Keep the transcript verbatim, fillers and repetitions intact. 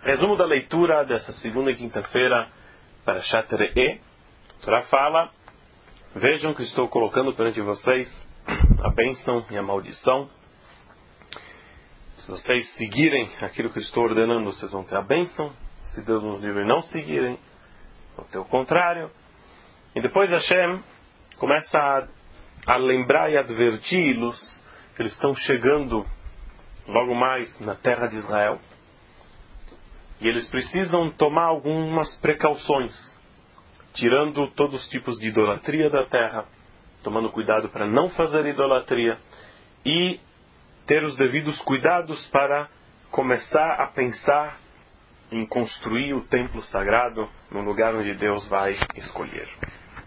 Resumo da leitura dessa segunda e quinta-feira para Parashat Re'eh. A Torá fala: vejam que estou colocando perante vocês a bênção e a maldição. Se vocês seguirem aquilo que estou ordenando, vocês vão ter a bênção. Se Deus nos livre não seguirem, vão ter o contrário. E depois Hashem começa a, a lembrar e adverti-los que eles estão chegando logo mais na terra de Israel. E eles precisam tomar algumas precauções, tirando todos os tipos de idolatria da terra, tomando cuidado para não fazer idolatria e ter os devidos cuidados para começar a pensar em construir o templo sagrado no lugar onde Deus vai escolher.